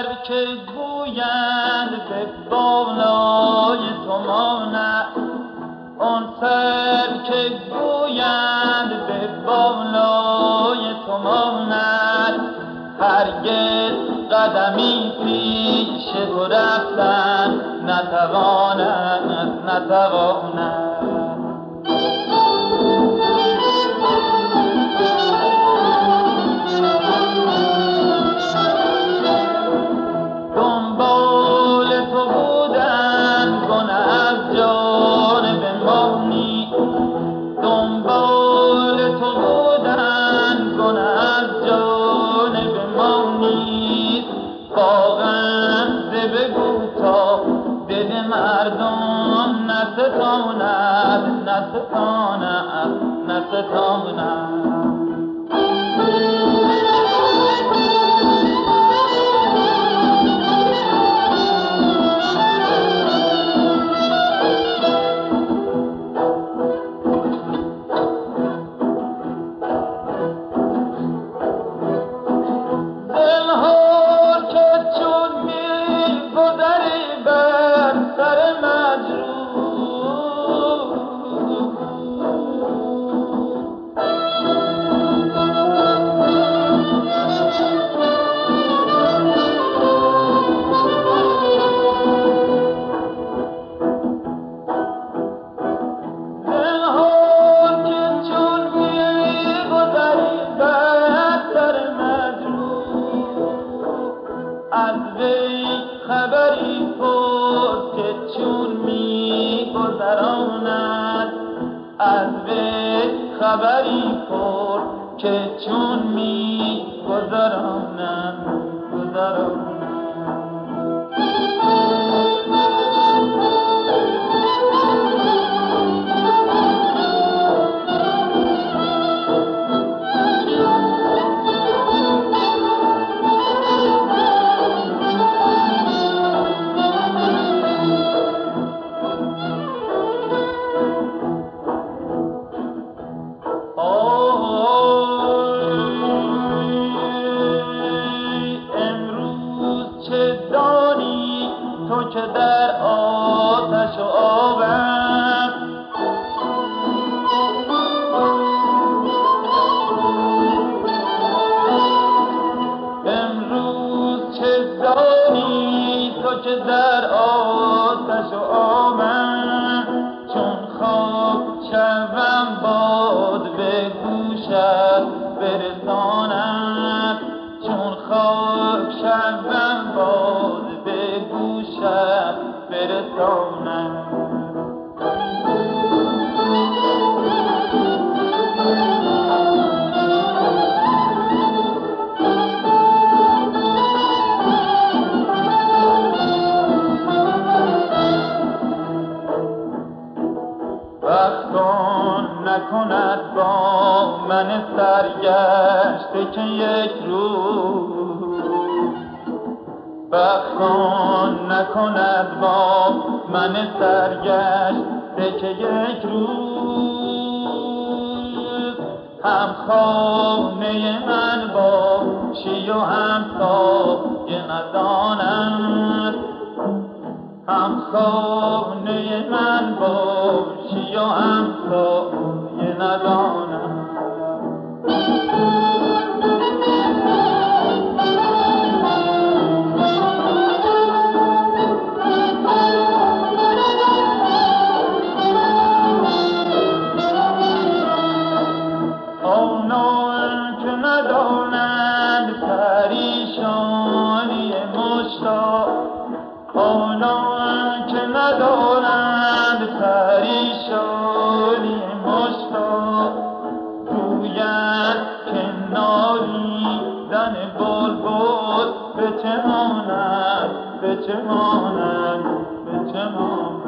سر که گویند به بالای تو ماند، آن سر که گویند به بالای تو ماند، هرگز قدمی پیش تو رفتن نتواند، نتواند. دنبال تو بودن گنه از جانب ما نیست، دنبال تو بودن گنه از جانب ما نیست. واقعا بگو تا دل مردم نستاند، نستاند، نستاند. از وی خبری پرس که چون می گذراند، از وی خبری پرس که چون می گذراند، گذراند. تو که در آتش و آبم، امروز چه دانی تو که در آتش و آبم، چون خواب شوم باد به گوشت برسانم، چون خواب شوم باد به گوشت برسانم. وقتان نکند با من سرگشته که یک روز، وقتان نکند با من سرگشته که یک روز، هم خانه من باشی و هم سایه ندانم، هم خانه من باشی و هم سایه ندانم. آنان که ندانند پریشانی مشتاق، آنان که ندانند پریشانی مشتاق، گویند که نالیدن بلبل به چه ماند، به چه ماند، به چه ماند.